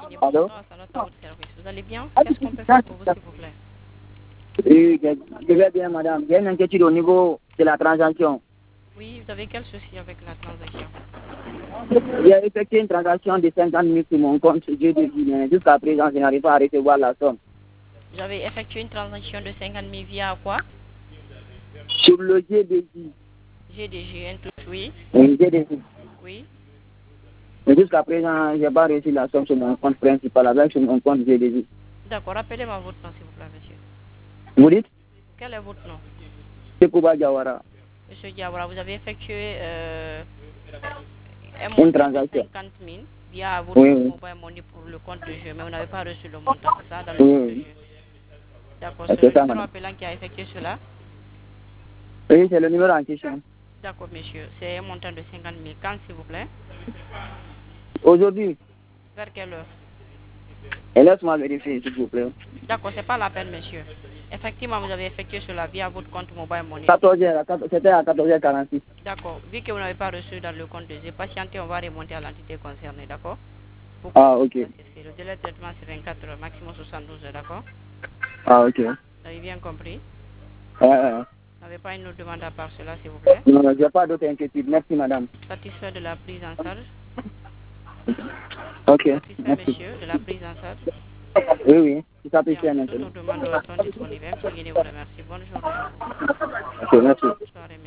Fini, Allô? bonsoir, salut à votre service. Vous allez bien? Qu'est-ce qu'on peut faire pour vous, s'il vous plaît? Oui, je vais bien, madame. J'ai une inquiétude au niveau de la transaction. Oui, vous avez quel souci avec la transaction? J'ai effectué une transaction de 50 000 sur mon compte GDJ, mais jusqu'à présent, je n'arrive pas à recevoir la somme. Vous avez effectué une transaction de 50 000 via quoi? Sur le GDJ. GDG, un tout, oui. Oui, GDJ. Oui. Mais jusqu'à présent, je n'ai pas reçu la somme sur mon compte principal avec sur mon compte GDJ. D'accord, rappelez-moi votre nom, s'il vous plaît, monsieur. Vous dites? Quel est votre nom? C'est Kouba Diawara. Monsieur Diawara, vous avez effectué un Une montant de transaction. 50 000 via votre Oui, oui. mobile money pour le compte de jeu, mais vous n'avez pas reçu le montant, c'est ça, dans le Oui, compte de oui. jeu. D'accord, c'est C'est le ça, numéro madame. appelant qui a effectué cela. Oui, c'est le numéro en question. D'accord, monsieur. C'est un montant de 50 000. Quand, s'il vous plaît? Aujourd'hui, Vers quelle heure? et laisse-moi vérifier, s'il vous plaît. D'accord, c'est pas la peine, monsieur. Effectivement, vous avez effectué cela via votre compte mobile money. 14h, c'était à 14h46. D'accord. Vu que vous n'avez pas reçu dans le compte de jeu, patientez, on va remonter à l'entité concernée, d'accord? Pour que Ah, vous ok. assistez. Le délai de traitement, c'est 24 heures, maximum 72 heures, d'accord? Ah, ok. Vous avez bien compris? Euh, Vous n'avez pas une autre demande à part cela, s'il vous plaît? non, je n'ai pas d'autre inquiétude. Merci, madame. Satisfait de la prise en charge? Ok, Satisfait, merci. monsieur, de la prise en charge? Oui, oui, c'est ça, Bien, c'est toutes maintenant. nos demandes sont disponibles. Merci, vous remercie. Bonne journée à vous. Ok, merci. Soirée,